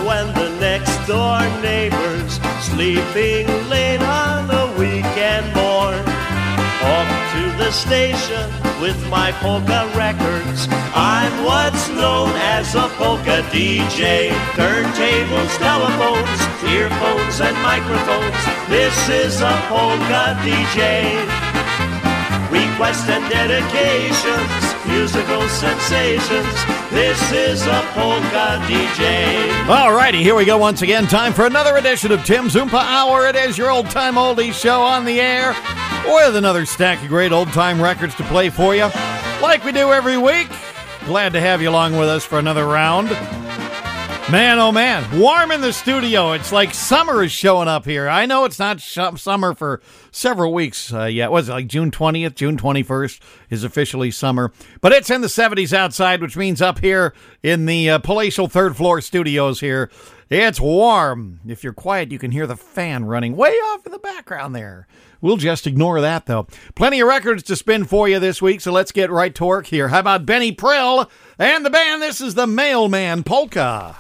when the next door neighbor's sleeping late on a weekend morn. Off to the station with my polka records. I'm what's known as a polka DJ. Turntables, telephones, earphones and microphones. This is a polka DJ. Requests and dedications, musical sensations. This is a polka DJ. Alrighty, here we go once again. Time for another edition of Tim's Oompa Hour. It is your old-time oldies show on the air with another stack of great old-time records to play for you, like we do every week. Glad to have you along with us for another round. Man, oh man, warm in the studio. It's like summer is showing up here. I know it's not summer for several weeks yet. Was it like June 20th, June 21st is officially summer. But it's in the 70s outside, which means up here in the palatial third floor studios here, it's warm. If you're quiet, you can hear the fan running way off in the background there. We'll just ignore that, though. Plenty of records to spin for you this week, so let's get right to work here. How about Benny Prill and the band? This is the Mailman Polka.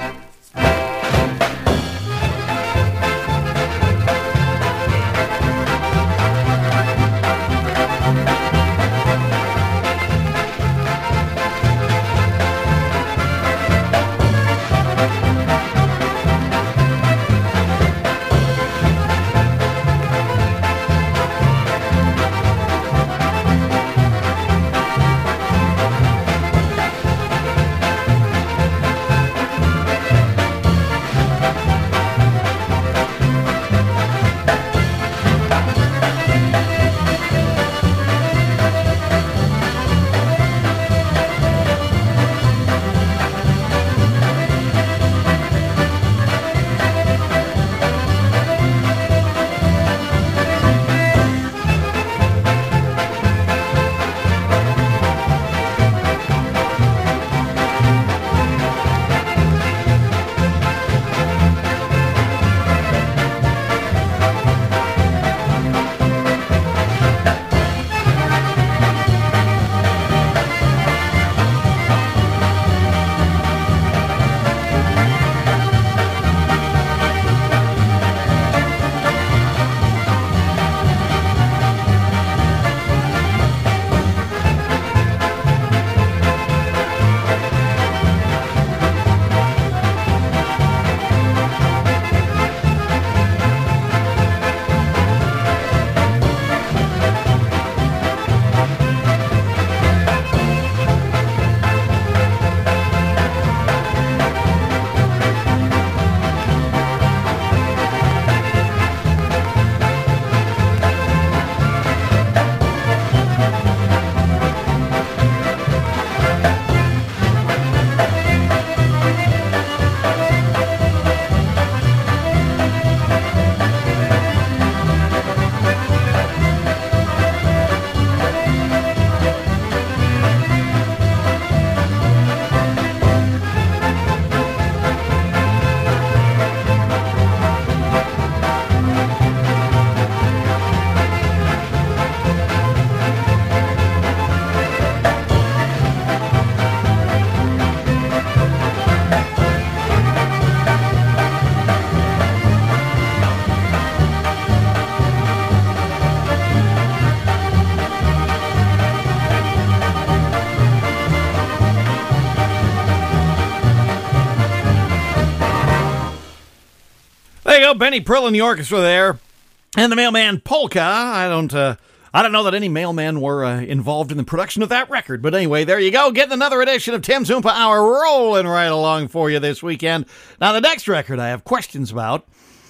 There you go, Benny Prill and the orchestra there, and the Mailman Polka. I don't know that any mailmen were involved in the production of that record, but anyway, there you go, getting another edition of Tim's Oompa Hour rolling right along for you this weekend. Now, the next record I have questions about,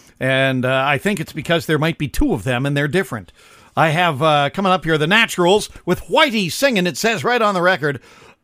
and I think it's because there might be two of them, and they're different. I have coming up here the Naturals with Whitey singing. It says right on the record.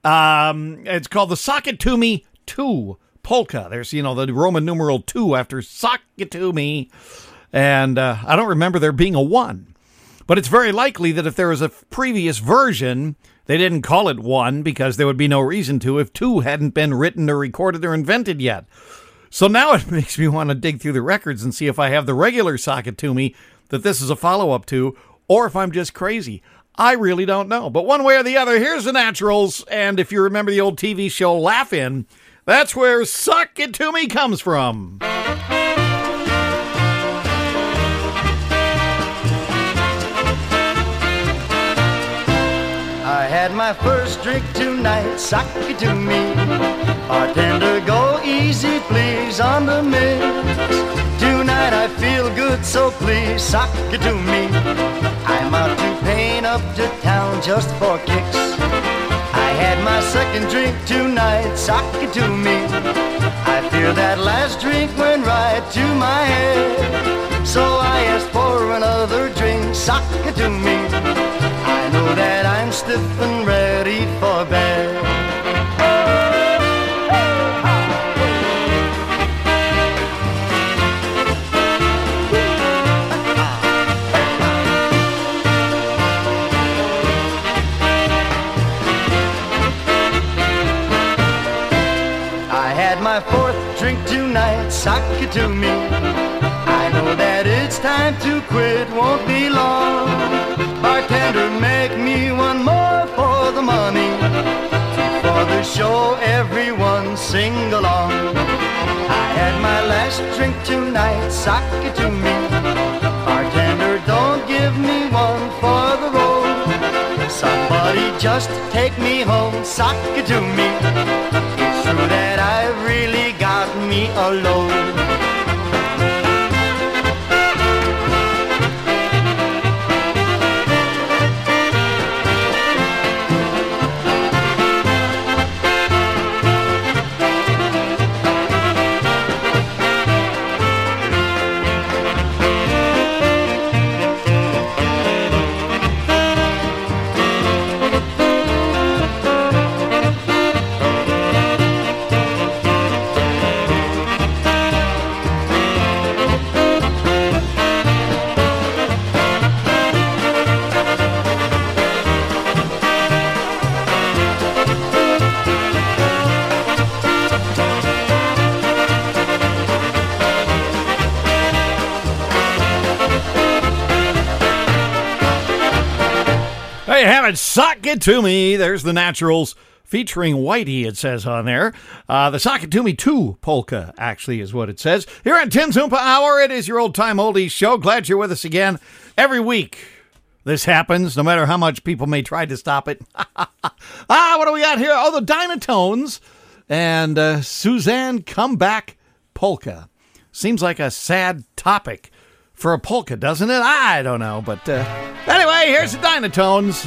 It's called the Sock It To Me 2 Polka. There's, the Roman numeral 2 after Sock It To Me. And I don't remember there being a 1. But it's very likely that if there was a previous version, they didn't call it 1 because there would be no reason to if 2 hadn't been written or recorded or invented yet. So now it makes me want to dig through the records and see if I have the regular Sock It To Me that this is a follow-up to, or if I'm just crazy. I really don't know. But one way or the other, here's the Naturals. And if you remember the old TV show Laugh-In, That's where Suck It To Me comes from. I had my first drink tonight, sock it to me. Bartender, go easy please on the mix. Tonight I feel good, so please sock it to me. I'm out to paint up to town just for kicks. I had my second drink tonight, sock it to me. I fear that last drink went right to my head. So I asked for another drink, sock it to me. I know that I'm stiff and ready for bed. I had my fourth drink tonight, sock it to me. I know that it's time to quit, won't be long. Bartender, make me one more for the money. For the show, everyone sing along. I had my last drink tonight, sock it to me. Bartender, don't give me one for the road. Somebody just take me home, sock it to me. It's true that I really got me a load. There you have it. Sock It To Me. There's the Naturals featuring Whitey, it says on there. The Sock It To Me 2 polka, actually, is what it says. Here on Tim's Oompa Hour, it is your old-time oldies show. Glad you're with us again every week. This happens, no matter how much people may try to stop it. What do we got here? Oh, the Dynatones and Suzanne Comeback Polka. Seems like a sad topic for a polka, doesn't it? I don't know, but anyway, here's the Dynatones.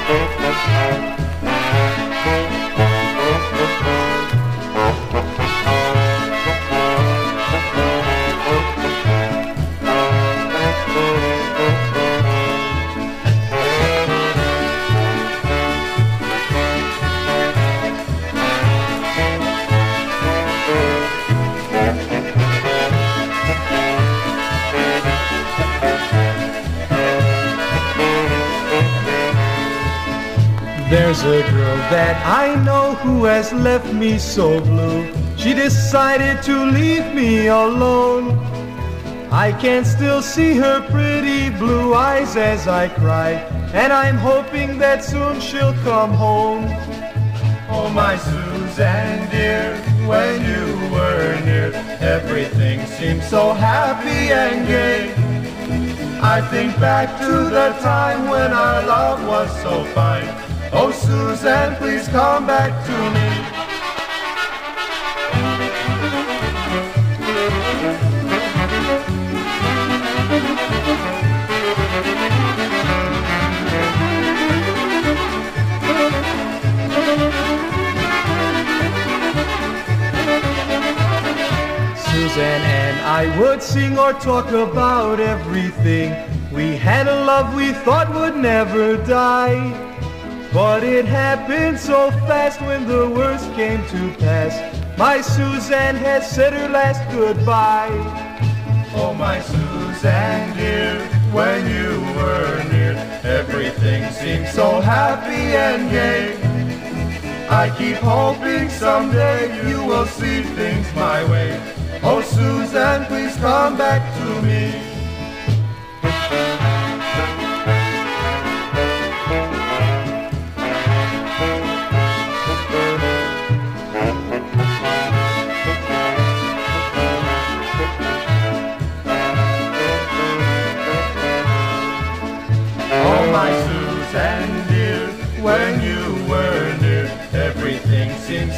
There's a girl that I know who has left me so blue. She decided to leave me alone. I can still see her pretty blue eyes as I cry, and I'm hoping that soon she'll come home. Oh, my Suzanne dear, when you were near, everything seemed so happy and gay. I think back to the time when our love was so fine. Oh, Suzanne, please come back to me. Suzanne and I would sing or talk about everything. We had a love we thought would never die. But it happened so fast when the worst came to pass. My Suzanne has said her last goodbye. Oh, my Suzanne dear, when you were near, everything seemed so happy and gay. I keep hoping someday you will see things my way. Oh, Suzanne, please come back to me.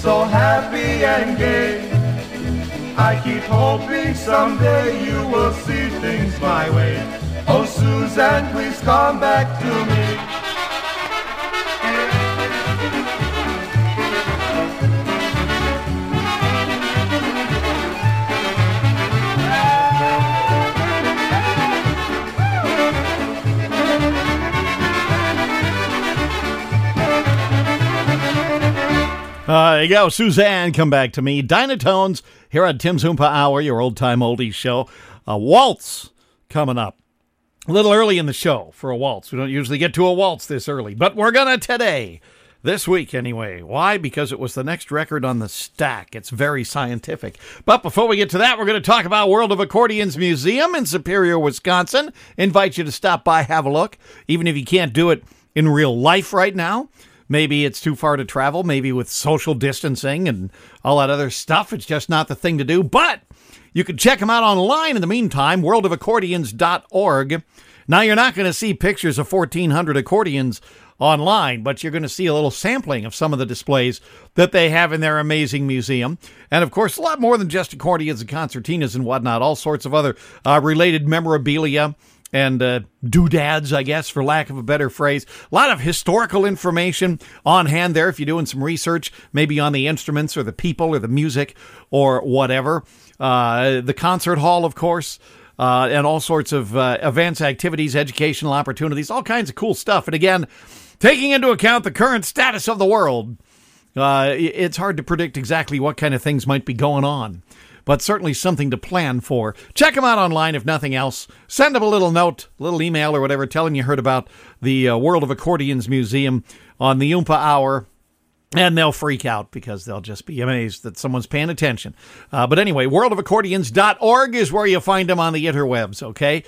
so happy and gay. I keep hoping someday you will see things my way. Oh, Suzanne, please come back to me. There you go, Suzanne, come back to me. Dynatones here on Tim's Oompa Hour, your old-time oldies show. A waltz coming up. A little early in the show for a waltz. We don't usually get to a waltz this early, but we're going to today. This week, anyway. Why? Because it was the next record on the stack. It's very scientific. But before we get to that, we're going to talk about World of Accordions Museum in Superior, Wisconsin. Invite you to stop by, have a look, even if you can't do it in real life right now. Maybe it's too far to travel. Maybe with social distancing and all that other stuff, it's just not the thing to do. But you can check them out online in the meantime, worldofaccordions.org. Now, you're not going to see pictures of 1,400 accordions online, but you're going to see a little sampling of some of the displays that they have in their amazing museum. And, of course, a lot more than just accordions and concertinas and whatnot, all sorts of other related memorabilia and doodads, I guess, for lack of a better phrase. A lot of historical information on hand there if you're doing some research, maybe on the instruments or the people or the music or whatever. The concert hall, of course, and all sorts of events, activities, educational opportunities, all kinds of cool stuff. And again, taking into account the current status of the world, it's hard to predict exactly what kind of things might be going on, but certainly something to plan for. Check them out online, if nothing else. Send them a little note, a little email or whatever, telling you heard about the World of Accordions Museum on the Oompa Hour, and they'll freak out because they'll just be amazed that someone's paying attention. But anyway, worldofaccordions.org is where you find them on the interwebs, okay?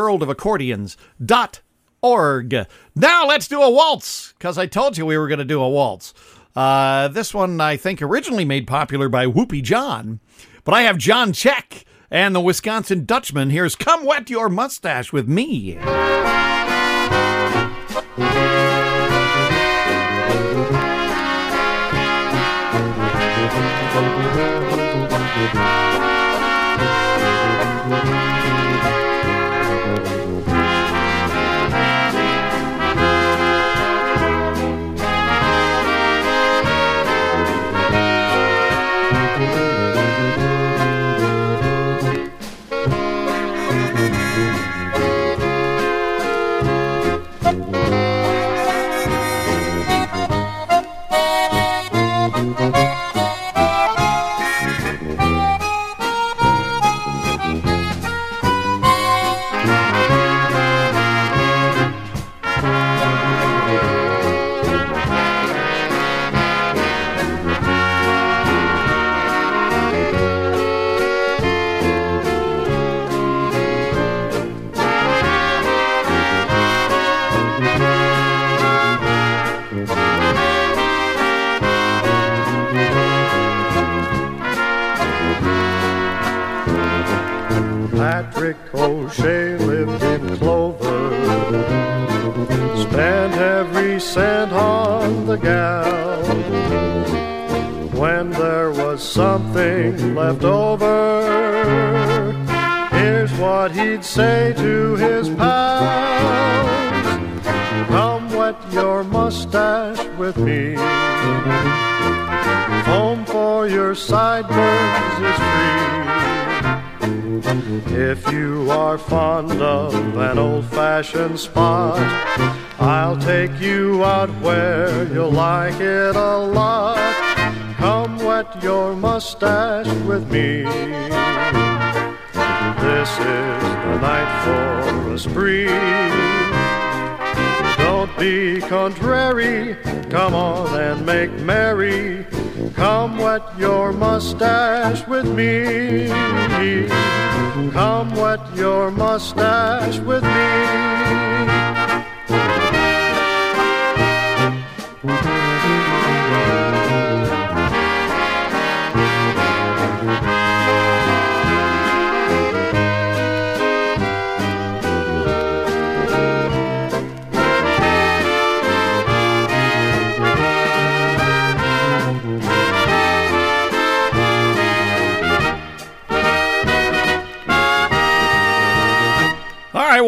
worldofaccordions.org. Now let's do a waltz, because I told you we were going to do a waltz. This one, I think, originally made popular by Whoopie John. But I have John Check and the Wisconsin Dutchman. Here's Come Wet Your Mustache with Me. Patrick O'Shea lived in Clover, spent every cent on the gal. When there was something left over, here's what he'd say to his pals: come wet your mustache with me, foam for your sideburns is free. If you are fond of an old-fashioned spot, I'll take you out where you'll like it a lot. Come wet your mustache with me. This is the night for a spree. Don't be contrary, come on and make merry. Come wet your mustache with me. Come wet your mustache with me.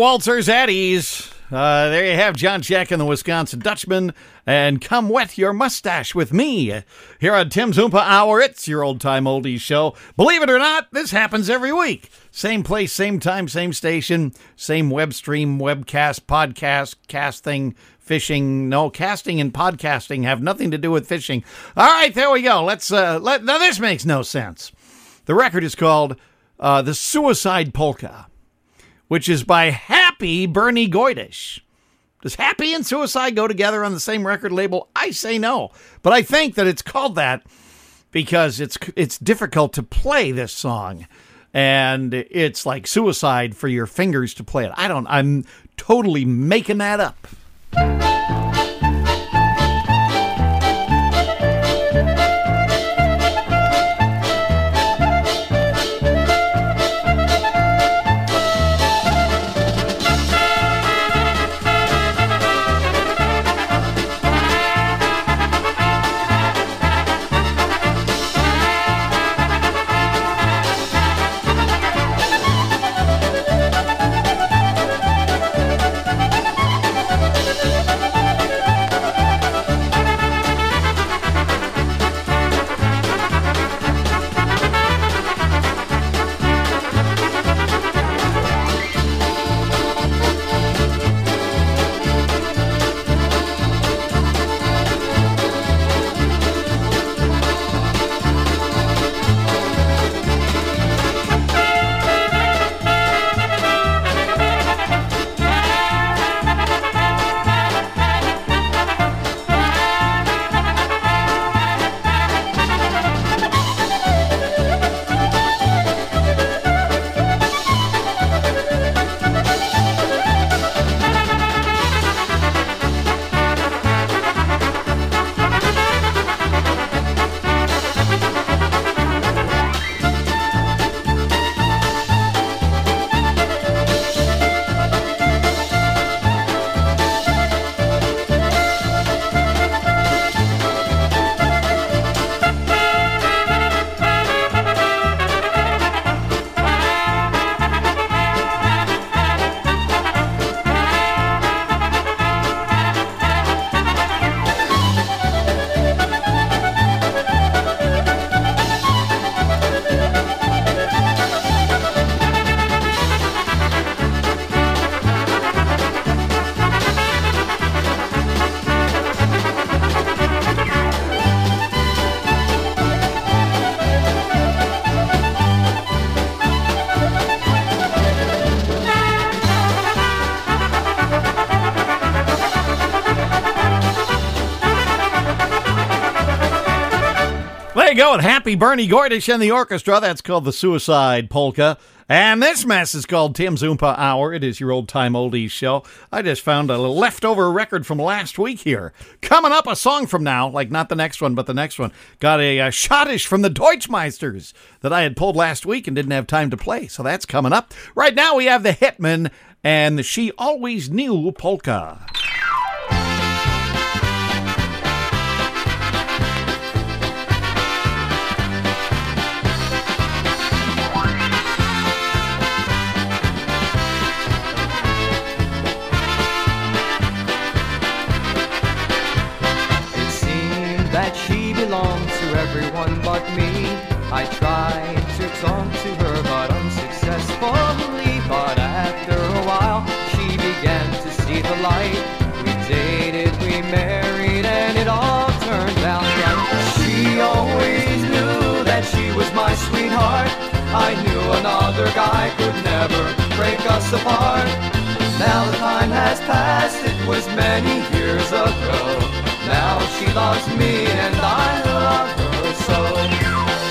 waltzers at ease. There you have John Jack and the Wisconsin Dutchman, and Come Wet Your Mustache with me. Here on Tim's Oompa Hour, it's your old-time oldies show. Believe it or not, this happens every week. Same place, same time, same station, same web stream, webcast, podcast, casting, fishing. No, casting and podcasting have nothing to do with fishing. All right, there we go. Now this makes no sense. The record is called The Suicide Polka, which is by Happy Bernie Goydish. Does Happy and Suicide go together on the same record label? I say no. But I think that it's called that because it's difficult to play this song. And it's like suicide for your fingers to play it. I'm totally making that up. There you go, and Happy Bernie Goydish and the orchestra. That's called the Suicide Polka. And this mess is called Tim's Oompa Hour. It is your old-time oldies show. I just found a leftover record from last week here. Coming up a song from now, like not the next one, but the next one. Got a Schottish from the Deutschmeisters that I had pulled last week and didn't have time to play, so that's coming up. Right now we have the Hitman and the She Always Knew Polka. That she belonged to everyone but me. I tried to talk to her but unsuccessfully. But after a while she began to see the light. We dated, we married, and it all turned out right. She always knew that she was my sweetheart. I knew another guy could never break us apart. Now the time has passed, it was many years ago. Now she loves me and I love her so.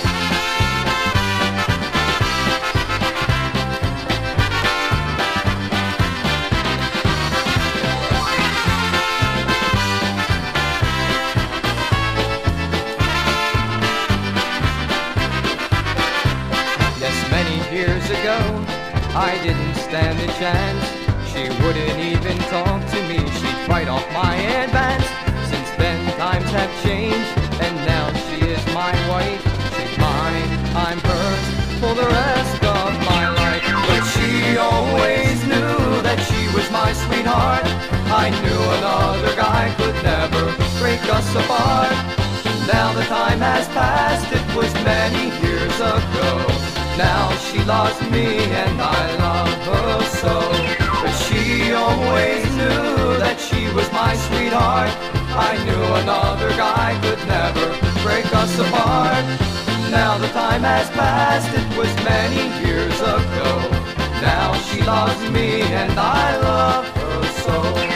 Yes, many years ago, I didn't stand a chance. She wouldn't even talk to me, she'd fight off my advance. Since then times have changed, and now she is my wife. She's mine, I'm hers, for the rest of my life. But she always knew that sweetheart. I knew another guy could never break us apart. Now the time has passed, it was many years ago. Now she loves me and I love her so. But she always knew that she was my sweetheart. I knew another guy could never break us apart. Now the time has passed, it was many years ago. Now she loves me and I love her so.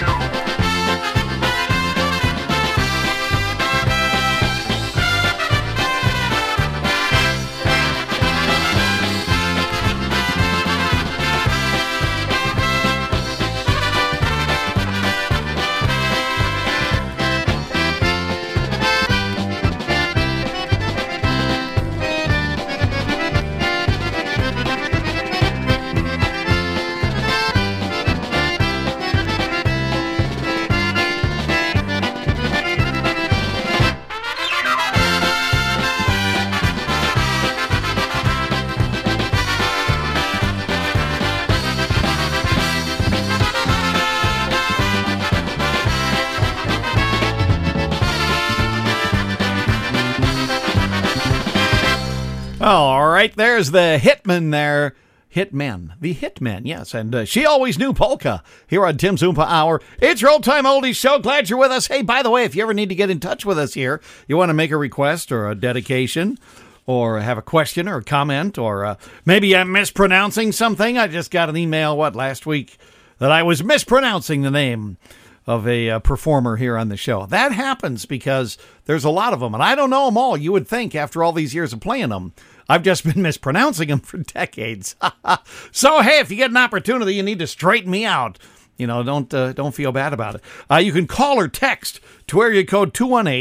All right, there's the Hitman there. The Hitmen, yes. And She Always Knew Polka here on Tim's Oompa Hour. It's your old-time oldies show. Glad you're with us. Hey, by the way, if you ever need to get in touch with us here, you want to make a request or a dedication or have a question or a comment or maybe I'm mispronouncing something. I just got an email, last week that I was mispronouncing the name of a performer here on the show. That happens because there's a lot of them, and I don't know them all. You would think after all these years of playing them, I've just been mispronouncing them for decades. So, hey, if you get an opportunity, you need to straighten me out. You know, don't feel bad about it. You can call or text to area code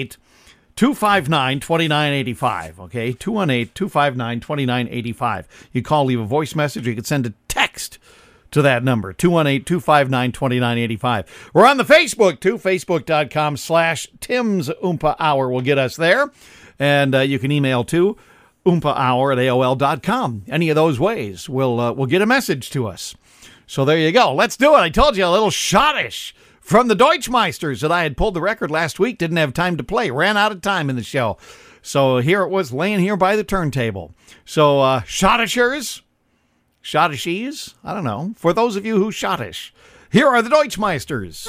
218-259-2985, okay? 218-259-2985. You call, leave a voice message, or you can send a text to that number, 218-259-2985. We're on the Facebook, too, facebook.com/Tim's Oompa Hour will get us there. And you can email, too, oompahour@aol.com. Any of those ways will get a message to us. So there you go. Let's do it. I told you, a little schottisch from the Deutschmeisters that I had pulled the record last week. Didn't have time to play. Ran out of time in the show. So here it was laying here by the turntable. So Schottishers, Schottishies, I don't know. For those of you who Schottish, here are the Deutschmeisters.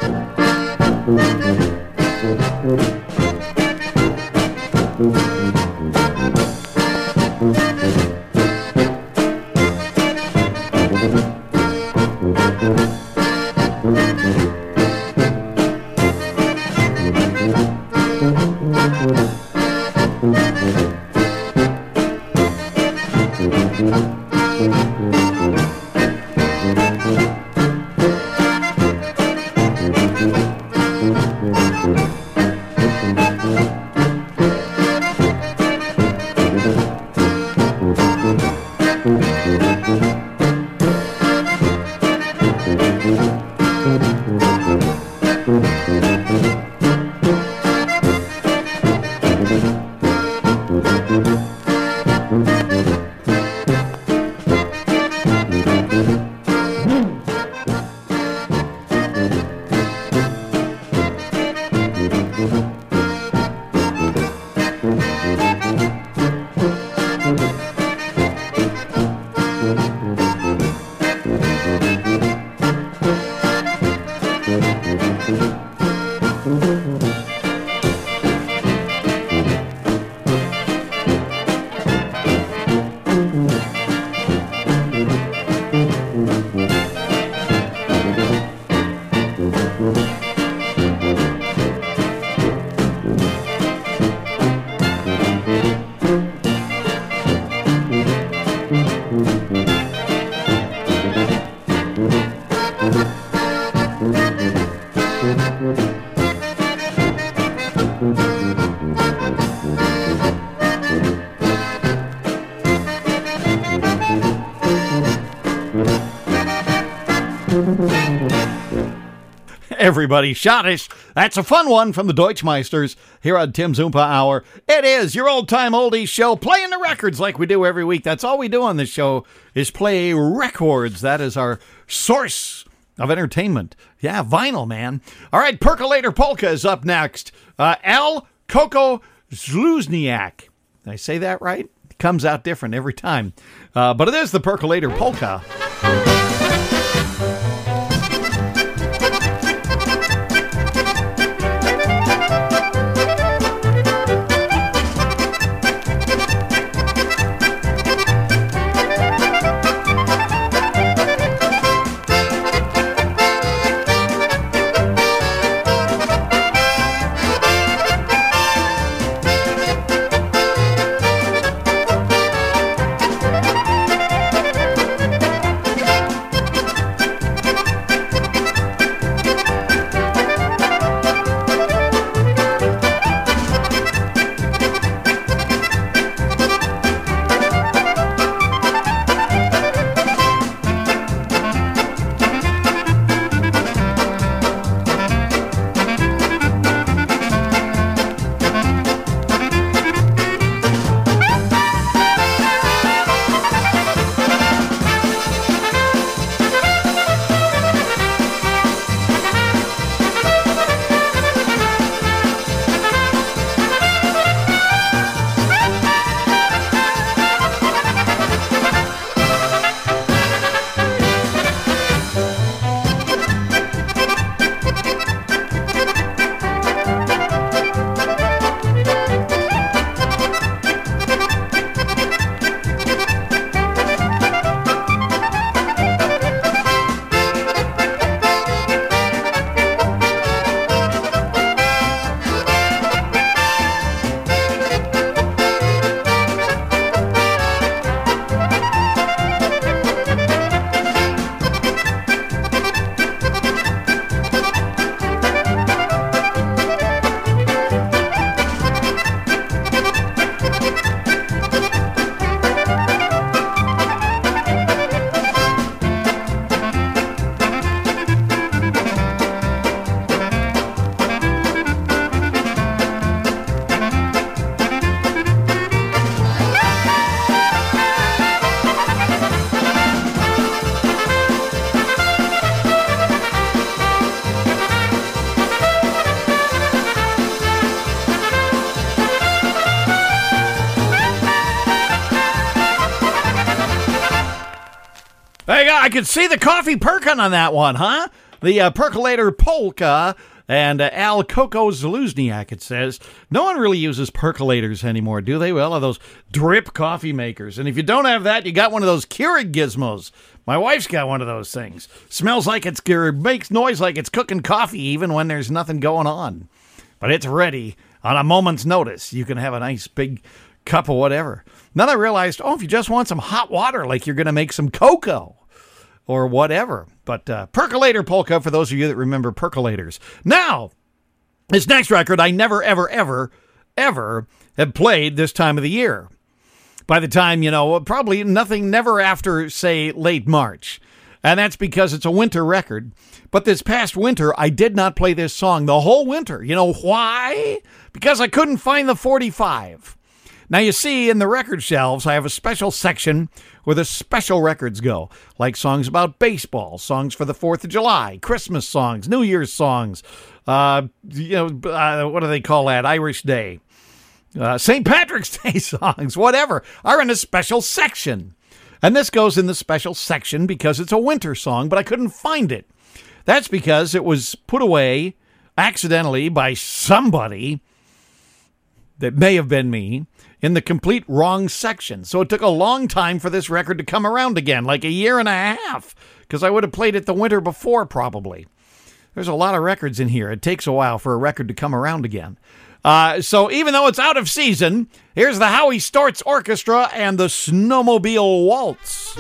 Everybody schottisch. That's a fun one from the Deutschmeisters here on Tim's Oompa Hour. It is your old-time oldies show, playing the records like we do every week. That's all we do on this show is play records. That is our source of entertainment. Yeah, vinyl, man. All right, Percolator Polka is up next. Al Coco Zluzniak. Did I say that right? It comes out different every time. But it is the Percolator Polka. There you go. I could see the coffee perking on that one, huh? The Percolator Polka and Al Coco Zluzniak, it says. No one really uses percolators anymore, do they? Well, those drip coffee makers. And if you don't have that, you got one of those Keurig gizmos. My wife's got one of those things. Smells like it's, makes noise like it's cooking coffee even when there's nothing going on. But it's ready on a moment's notice. You can have a nice big cup of whatever. Then I realized, if you just want some hot water, like you're going to make some cocoa or whatever. But Percolator Polka, for those of you that remember percolators. Now, this next record I never, ever, ever, ever have played this time of the year. By the time, probably never after, say, late March. And that's because it's a winter record. But this past winter, I did not play this song the whole winter. You know why? Because I couldn't find the 45. Now, you see, in the record shelves, I have a special section where the special records go, like songs about baseball, songs for the 4th of July, Christmas songs, New Year's songs, what do they call that, Irish Day, St. Patrick's Day songs, whatever, are in a special section. And this goes in the special section because it's a winter song, but I couldn't find it. That's because it was put away accidentally by somebody that may have been me in the complete wrong section. So it took a long time for this record to come around again, like a year and a half, because I would have played it the winter before probably. There's a lot of records in here. It takes a while for a record to come around again. So even though it's out of season, here's the Howie Storts Orchestra and the Snowmobile Waltz.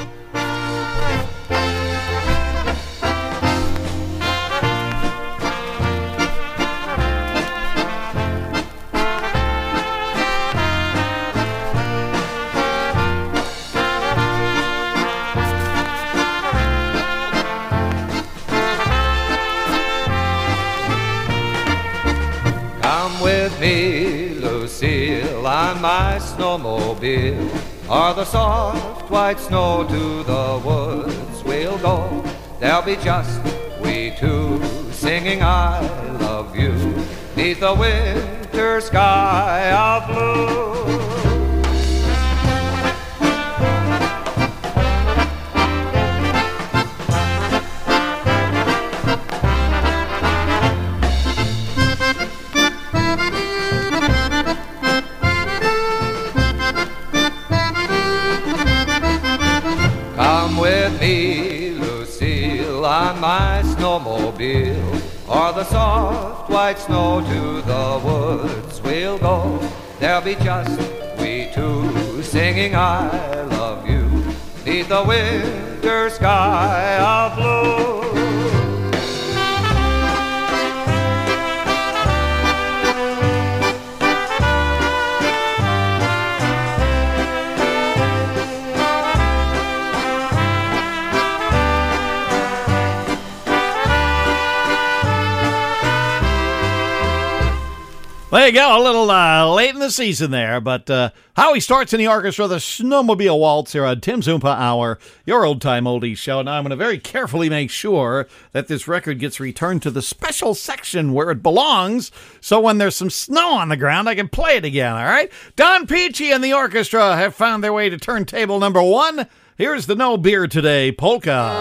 With me, Lucille, on my snowmobile, o'er the soft white snow to the woods we'll go. There'll be just we two singing I love you 'neath the winter sky of blue. Come with me, Lucille, on my snowmobile, o'er the soft white snow to the woods we'll go. There'll be just we two singing I love you 'neath the winter sky of blue. There you go, a little late in the season there, but how he starts in the orchestra, the Snowmobile Waltz here on Tim's Oompa Hour, your old-time oldies show. Now I'm going to very carefully make sure that this record gets returned to the special section where it belongs, so when there's some snow on the ground, I can play it again, all right? Don Peachy and the orchestra have found their way to turntable number 1. Here's the No Beer Today polka.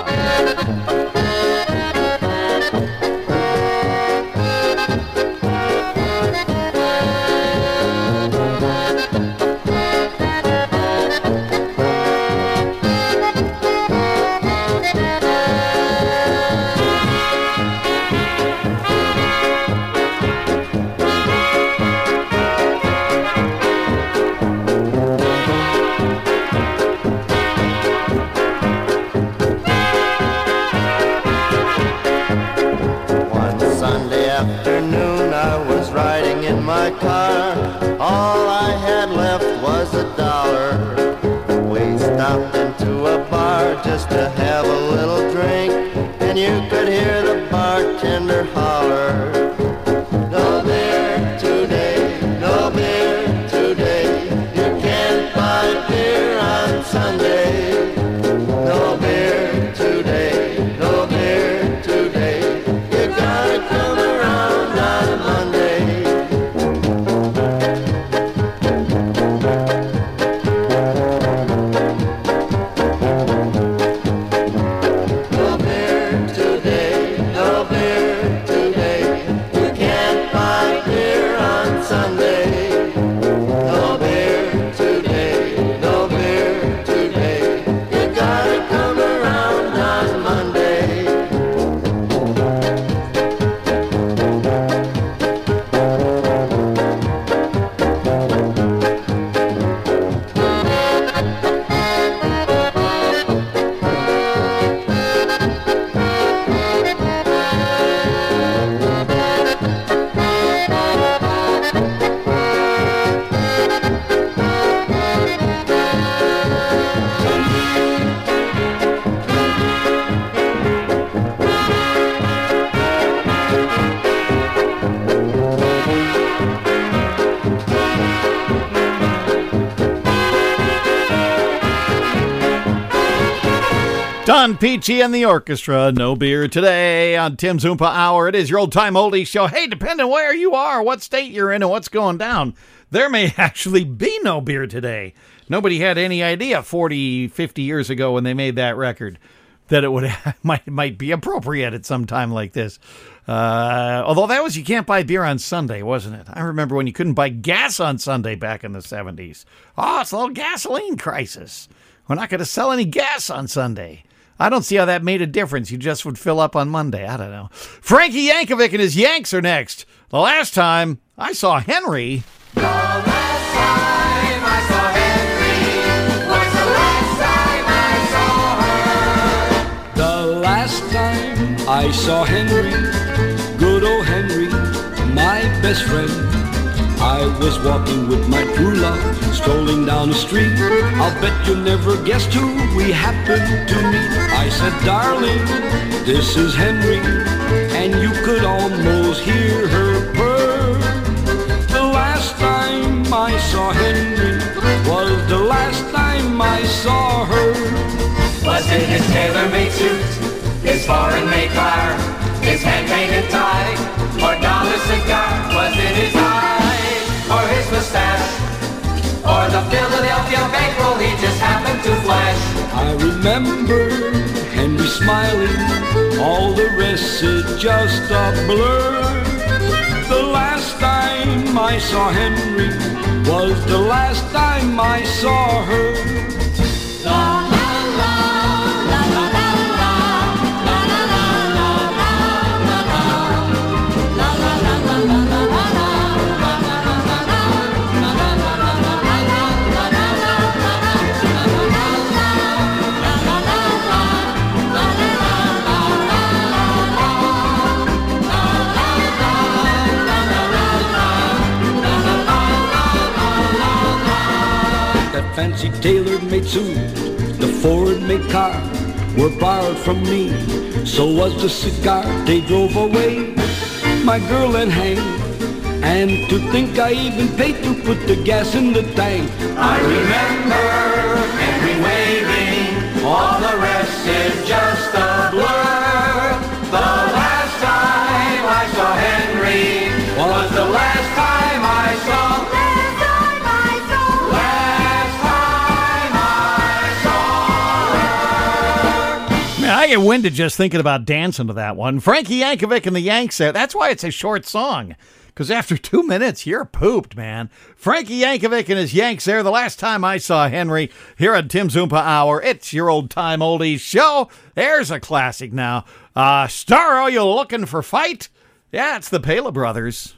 Car. All I had left was $1. We stopped into a bar just to have a little drink, and you could hear the bartender holler, "No beer today, no beer today. You can't buy beer on Sunday. No beer today, no beer today. You gotta come around on Monday." Don Peachy and the orchestra, No Beer Today on Tim's Oompa Hour. It is your old-time oldie show. Hey, depending where you are, what state you're in, and what's going down, there may actually be no beer today. Nobody had any idea 40, 50 years ago when they made that record that it would might be appropriate at some time like this. Although that was, you can't buy beer on Sunday, wasn't it? I remember when you couldn't buy gas on Sunday back in the 70s. Oh, it's a little gasoline crisis. We're not going to sell any gas on Sunday. I don't see how that made a difference. You just would fill up on Monday. I don't know. Frankie Yankovic and his Yanks are next. The last time I saw Henry. The last time I saw Henry was the last time I saw her. The last time I saw Henry, good old Henry, my best friend. I was walking with my true love, strolling down the street. I'll bet you'll never guess who we happened to meet. I said, darling, this is Henry, and you could almost hear her purr. The last time I saw Henry was the last time I saw her. Was it his tailor-made suit, his his foreign-made car, his hand-painted tie, or dollar cigar was in his eye, or his mustache, or the Philadelphia bankroll he just happened to flash. I remember Henry smiling, all the rest is just a blur. The last time I saw Henry was the last time I saw her. La la la, la la la la, la la la la la, la la la la la la Fancy tailor-made suit, the Ford-made car were borrowed from me. So was the cigar. They drove away, my girl and Hank. And to think I even paid to put the gas in the tank. I remember Henry waving, all the rest is just a blur. The last time I saw Henry was the last time I saw. I get winded just thinking about dancing to that one. Frankie Yankovic and the Yanks there. That's why it's a short song. Because after 2 minutes, you're pooped, man. Frankie Yankovic and his Yanks there. The last time I saw Henry here at Tim Zumpa Hour. It's your old-time oldies show. There's a classic now. Starro, you looking for fight? Yeah, it's the Pela Brothers.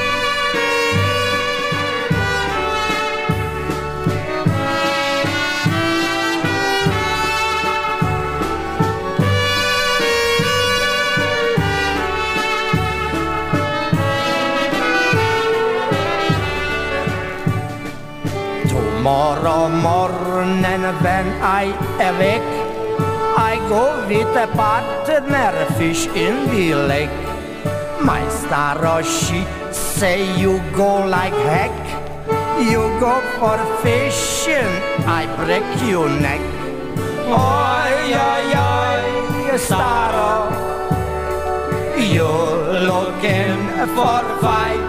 Tomorrow morgonen when I awake, I go with a partner fish in the lake. My star, she say you go like heck. You go for fishing, I break your neck. Oi, oi, oi, star, you looking for fight.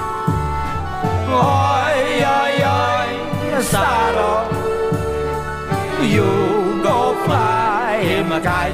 Oi, oi, oi, Star, you go fly him a kite.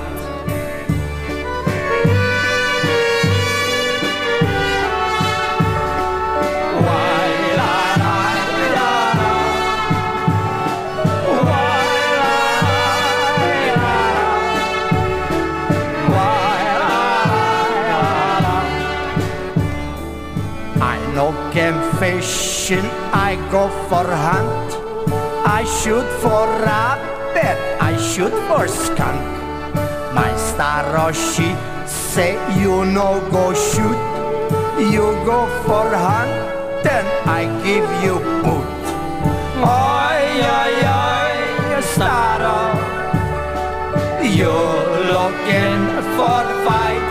I no can fishing, I go for hunt. I shoot for rabbit, I shoot for skunk. My star, she say you no go shoot. You go for hunt, then I give you boot. Oi, oi, oi, star, you looking for fight.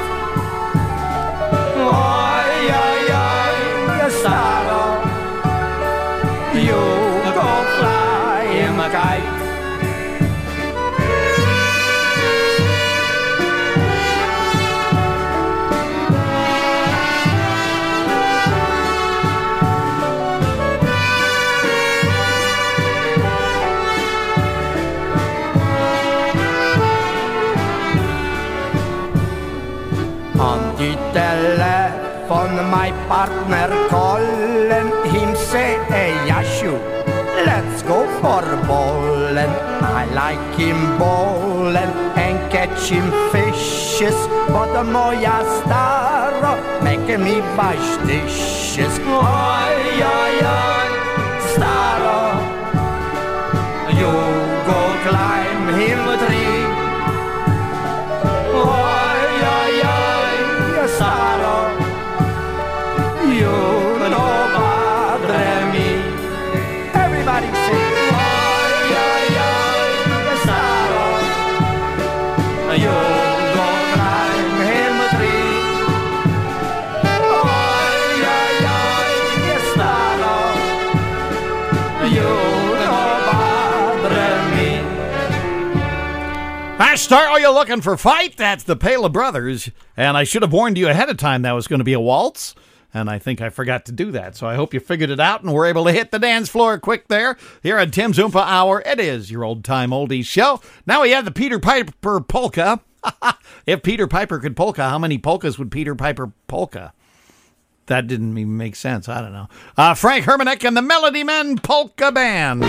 Oi, oi, oi, star, you go fly him a kite. On the telephone my partner calling him say, hey Yashu, let's go for bowling. I like him bowling and catching fishes, but the moja staro making me wash dishes. Oi, oi, oi, staro, you go climb him a tree. Oi, oi, oi, staro, you no bother me. Everybody sing. Oi, oi, oi, staro, you go climb him a tree. Oi, oi, oi, staro, you no bother me. Star, are you looking for fight? That's the Pala Brothers. And I should have warned you ahead of time that was going to be a waltz. And I think I forgot to do that. So I hope you figured it out and were able to hit the dance floor quick there. Here at Tim's Oompa Hour, it is your old-time oldies show. Now we have the Peter Piper polka. If Peter Piper could polka, how many polkas would Peter Piper polka? That didn't even make sense. I don't know. Frank Hermanick and the Melody Men Polka Band.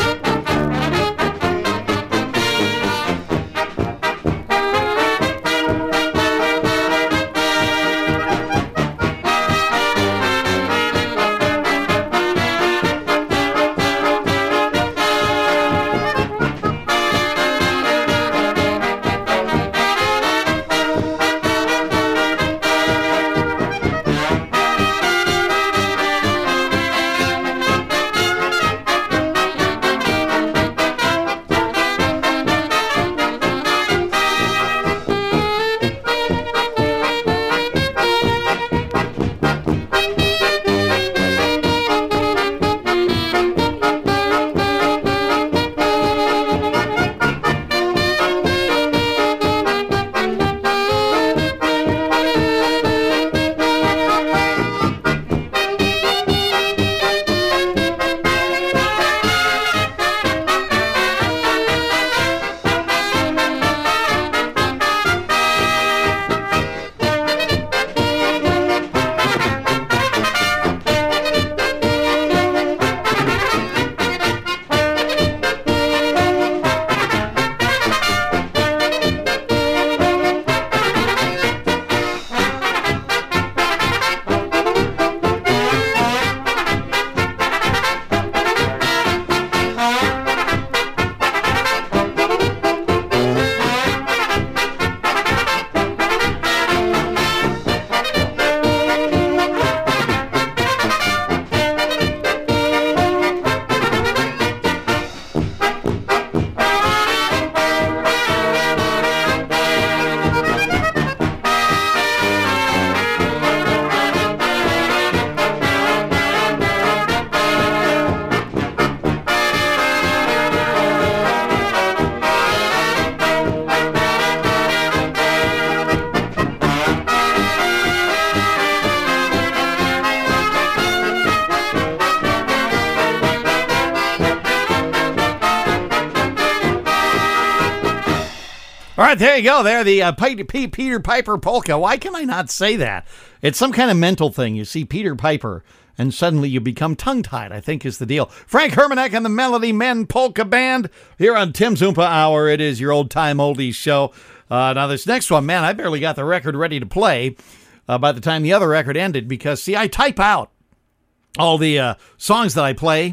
All right, there you go. There, the Peter Piper polka. Why can I not say that? It's some kind of mental thing. You see Peter Piper, and suddenly you become tongue-tied, I think is the deal. Frank Hermanick and the Melody Men Polka Band here on Tim's Oompa Hour. It is your old-time oldies show. Now, this next one, man, I barely got the record ready to play by the time the other record ended because, see, I type out all the songs that I play.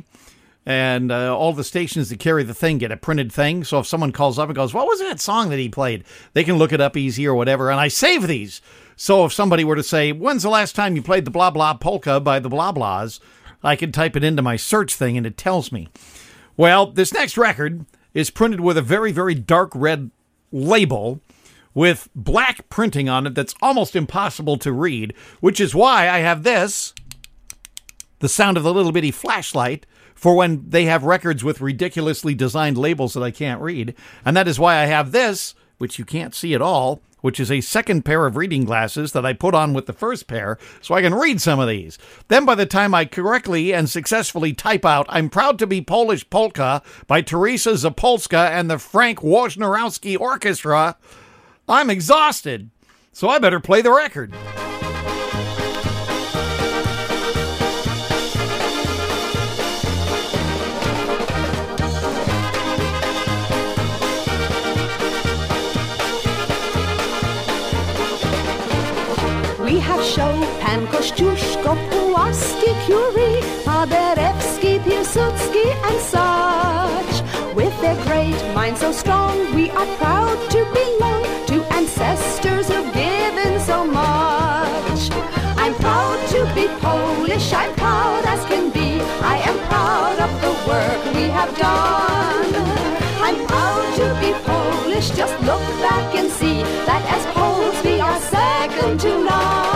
And all the stations that carry the thing get a printed thing. So if someone calls up and goes, what was that song that he played? They can look it up easy or whatever. And I save these. So if somebody were to say, when's the last time you played the Blah Blah Polka by the Blah Blahs? I can type it into my search thing and it tells me. Well, this next record is printed with a very, very dark red label with black printing on it that's almost impossible to read, which is why I have this, the sound of the little bitty flashlight, for when they have records with ridiculously designed labels that I can't read. And that is why I have this, which you can't see at all, which is a second pair of reading glasses that I put on with the first pair so I can read some of these. Then by the time I correctly and successfully type out I'm Proud to Be Polish Polka by Teresa Zapolska and the Frank Wojnarowski Orchestra, I'm exhausted. So I better play the record. We have Chopin, Kościuszko, Puławski, Curie, Paderewski, Piłsudski, and such. With their great minds so strong, we are proud to belong to ancestors who've given so much. I'm proud to be Polish, I'm proud as can be. I am proud of the work we have done. I'm proud to be Polish, just look back and see that as Poles we are second to none.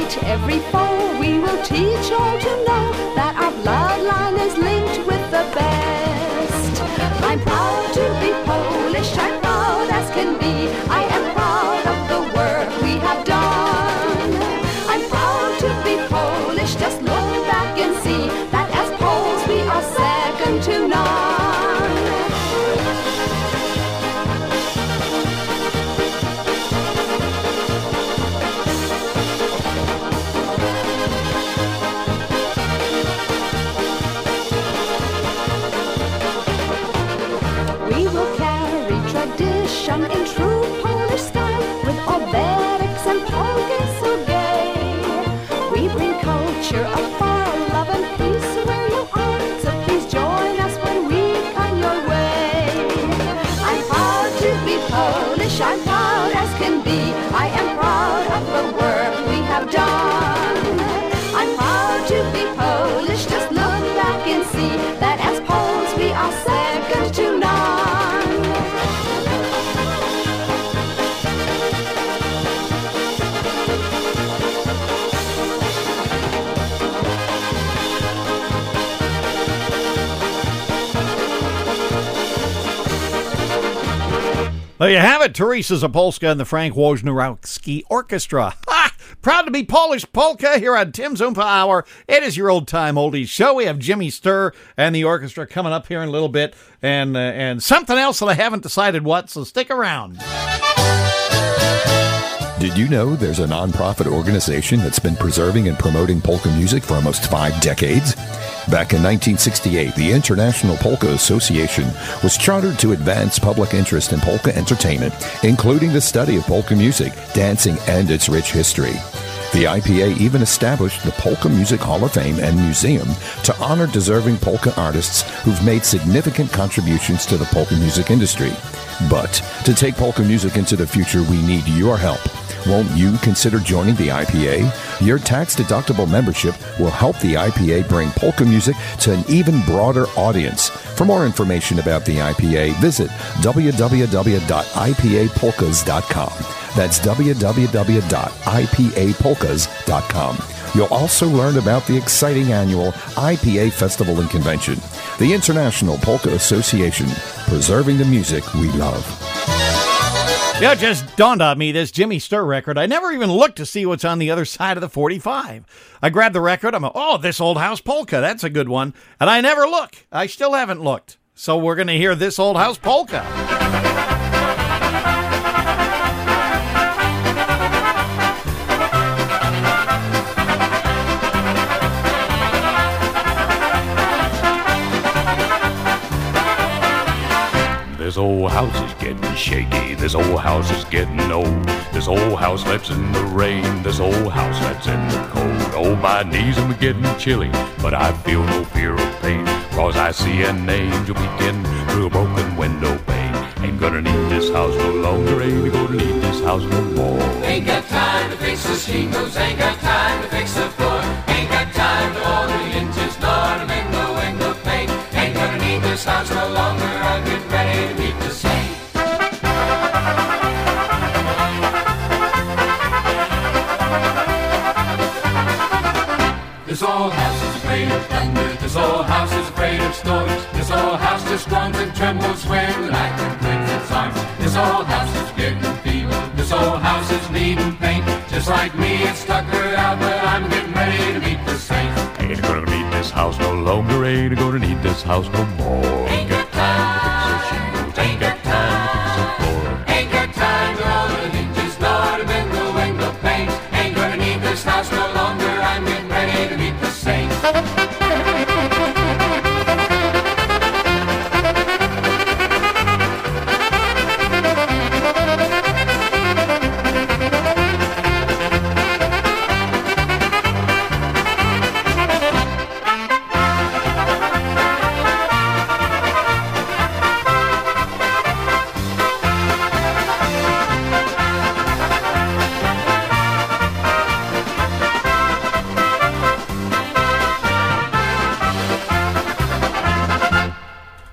meet every foe, we will teach all to know that our bloodline is linked with the best. I'm proud to be Polish, I'm proud as can be. I am proud of the work we have done. I'm proud to be Polish, just look back and see that as Poles we are second to none. In true Polish style, with oberics and polkas so gay, we bring culture afar, love and peace where you are. So please join us when we come your way. I'm proud to be Polish, I'm proud as can be. I am proud of the work we have done. I'm proud to be Polish, just look back and see that as Poles we are second to none. There you have it, Teresa Zapolska and the Frank Wojnarowski Orchestra. Ha! Proud to be Polish polka here on Tim's Oompa Hour. It is your old-time oldies show. We have Jimmy Sturr and the orchestra coming up here in a little bit, and something else that I haven't decided what, so stick around. Did you know there's a nonprofit organization that's been preserving and promoting polka music for almost 5 decades? Back in 1968, the International Polka Association was chartered to advance public interest in polka entertainment, including the study of polka music, dancing, and its rich history. The IPA even established the Polka Music Hall of Fame and Museum to honor deserving polka artists who've made significant contributions to the polka music industry. But to take polka music into the future, we need your help. Won't you consider joining the IPA? Your tax-deductible membership will help the IPA bring polka music to an even broader audience. For more information about the IPA, visit www.ipapolkas.com. That's www.ipapolkas.com. You'll also learn about the exciting annual IPA Festival and Convention. The International Polka Association, preserving the music we love. Yeah, it just dawned on me, this Jimmy Sturr record. I never even looked to see what's on the other side of the 45. I grabbed the record. I'm like, oh, This Old House Polka. That's a good one. And I never look. I still haven't looked. So we're going to hear This Old House Polka. This old house is getting shaky, this old house is getting old. This old house sleeps in the rain, this old house sleeps in the cold. Oh, my knees are getting chilly, but I feel no fear of pain, 'cause I see an angel peeking through a broken window pane. Ain't gonna need this house no longer, ain't gonna need this house no more. Ain't got time to fix the shingles, ain't got time to fix the floor. Ain't got time to all the hinges, nor to mend the window pane. Ain't gonna need this house no longer, I'm getting ready to meet the saint. This old house is afraid of thunder, this old house is afraid of storms. This old house just groans and trembles when the lightning clicks its arms. This old house is getting feeble, this old house is needing paint. Just like me, it's tuckered out, but I'm getting ready to meet the saints. Ain't gonna need this house no longer, ain't gonna need this house no more. Ain't got time to fix the shingles, ain't got time to fix the floor. Ain't got time to all the hinges, nor to mend the window panes. Ain't gonna need this house no longer, I'm getting ready to meet the saints.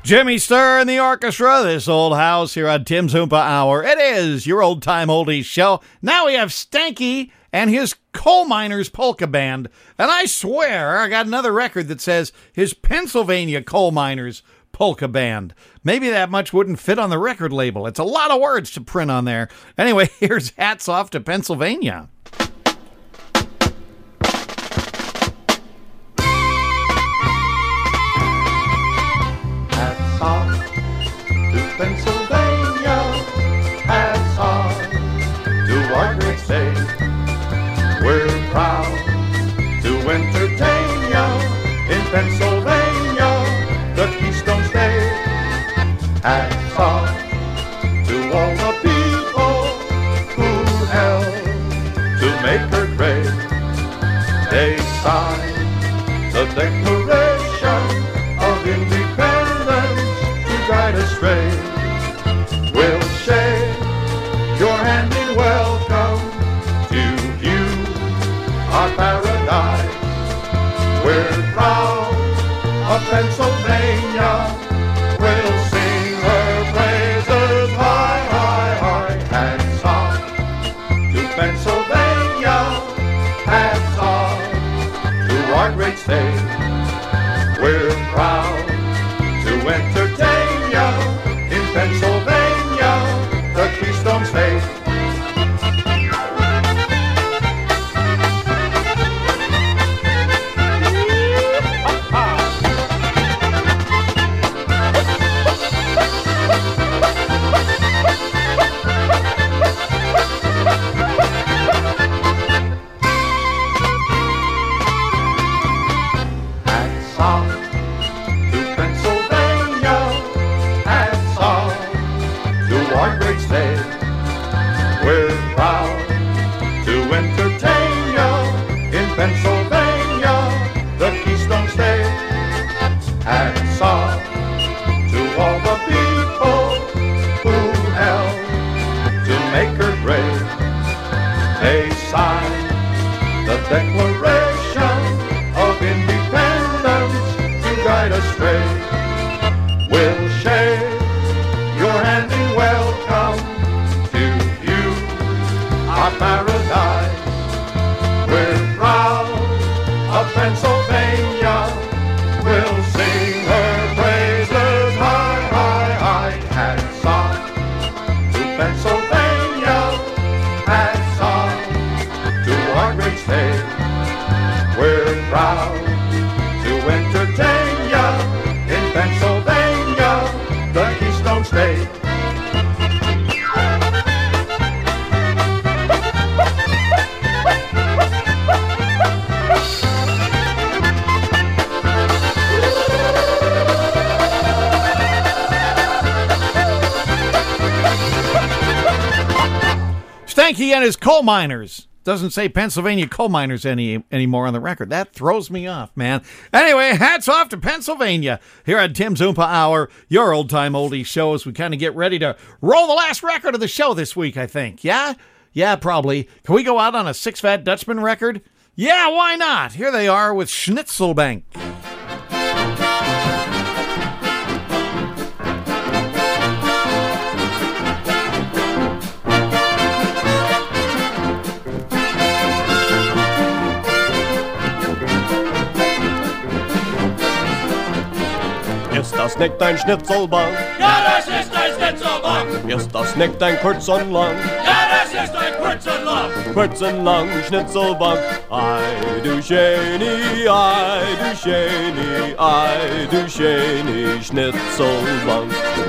Jimmy Sturr and the orchestra, This Old House, here on Tim's Oompa Hour. It is your old-time oldies show. Now we have Stanky and his Coal Miners Polka Band. And I swear I got another record that says his Pennsylvania Coal Miners Polka Band. Maybe that much wouldn't fit on the record label. It's a lot of words to print on there. Anyway, here's Hats Off to Pennsylvania. Hats off to Pennsylvania, hats off to our great state. We're proud to entertain ya in Pennsylvania, the Keystone State. Hats off to all the people who helped to make her great. They signed the Declaration of Independence to guide us straight. We'll shake your hand in welcome to you, our paradise. We're proud of Pennsylvania. We'll sing her praises high, high, high. Hats off to Pennsylvania. Hats off to our great state. We're proud to entertain ya in Pennsylvania, the Keystone State. Hats off to Pennsylvania, hats off to our great state. We're proud to entertain ya in Pennsylvania, the Keystone State. Hats off to all the people who helped to make her great. They signed the Declaration of Independence to guide us straight. We'll shake your hand in welcome to you, our paradise. We're proud of Pennsylvania. We'll sing her praises high, high, high. Hats off to Pennsylvania. Hats off to our great state. We're proud to entertain ya in Pennsylvania, the Keystone State. Stanky and his Coal Miners. Doesn't say Pennsylvania Coal Miners anymore on the record. That throws me off, man. Anyway, hats off to Pennsylvania here at Tim's Oompa Hour, your old-time oldie show, as we kind of get ready to roll the last record of the show this week, I think. Yeah? Yeah, probably. Can we go out on a Six Fat Dutchman record? Yeah, why not? Here they are with Schnitzelbank. Ist das nicht ein Schnitzelbank? Ja, das ist ein Schnitzelbank. Ist das nicht ein kurz und lang? Ja, das ist ein kurz und lang. Kurz und lang Schnitzelbank. Ei, du Schöni, ei, du Schöni, ei, du Schöni Schnitzelbank.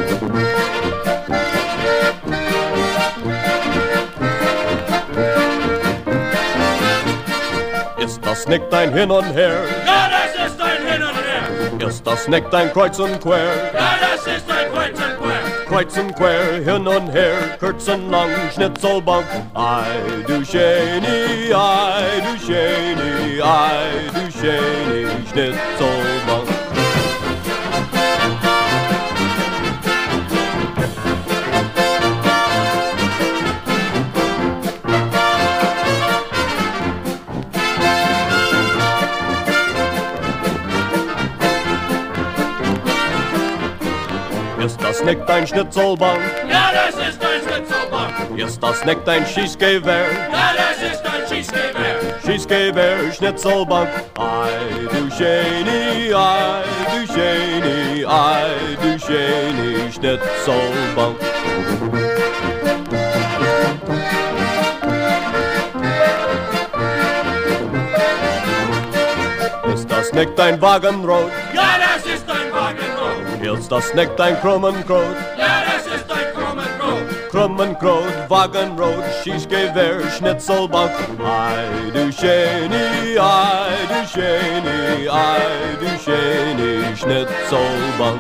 Ist das nicht ein Hin und Her? Ja, das ist ein Hin und Her. Ist das nicht ein Kreuz und Quer? Ja, das ist ein Kreuz und Quer. Kreuz und Quer, hin und her, kurz und lang, Schnitzelbank. Ei, du Schöni, ei, du Schöni, ei, du Schöni Schnitzelbank. nicht dein Schnitzelbank? Ja, das ist ein Schnitzelbank. Ist das nicht dein Schießgewehr? Ja, das ist ein Schießgewehr. Schießgewehr, Schnitzelbank. Ei, du Schäni, Schnitzelbank. Ist das nicht dein Wagenrot? Ja, das ist ein Wagenrot. Ist das nicht dein Krummenkrot? Ja, das ist ein Krummenkrot. Krummenkrot, Wagenrot, Schießgewehr, Schnitzelbank. Ei, du Schäni, Schnitzelbank.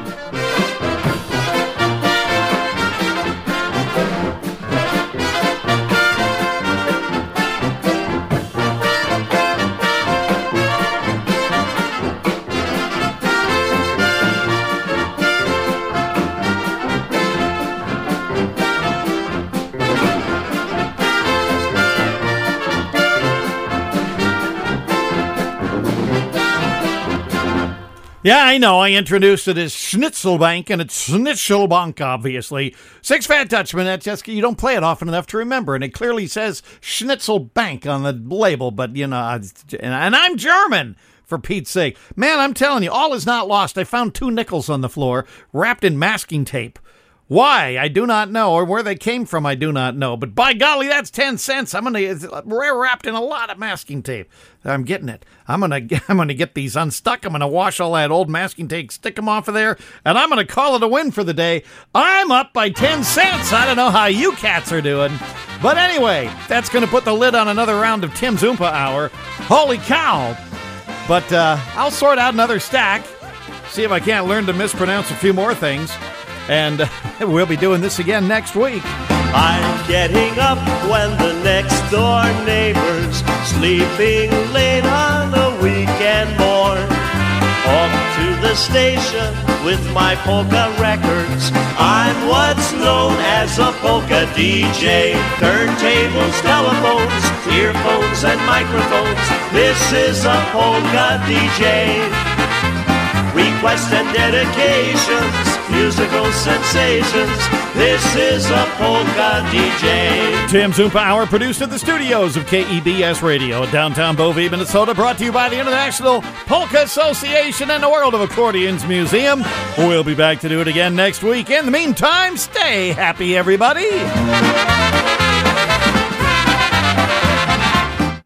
Yeah, I know. I introduced it as Schnitzelbank, and it's Schnitzelbank, obviously. Six Fat Dutchman, that's just, you don't play it often enough to remember, and it clearly says Schnitzelbank on the label, but, you know, and I'm German, for Pete's sake. Man, I'm telling you, all is not lost. I found 2 nickels on the floor, wrapped in masking tape. Why? I do not know, or where they came from, I do not know. But by golly, that's 10 cents. It's wrapped in a lot of masking tape. I'm getting it. I'm gonna get these unstuck. I'm gonna wash all that old masking tape, stick them off of there, and I'm gonna call it a win for the day. I'm up by 10 cents. I don't know how you cats are doing, but anyway, that's gonna put the lid on another round of Tim's Oompa Hour. Holy cow! But I'll sort out another stack. See if I can't learn to mispronounce a few more things. And we'll be doing this again next week. I'm getting up when the next door neighbor's sleeping late on a weekend morn. Off to the station with my polka records. I'm what's known as a polka DJ. Turntables, telephones, earphones, and microphones. This is a polka DJ. Requests and dedications, musical sensations. This is a polka DJ. Tim's Oompa Hour, produced at the studios of KEBS Radio in downtown Bovey, Minnesota, brought to you by the International Polka Association and the World of Accordions Museum. We'll be back to do it again next week. In the meantime, stay happy, everybody.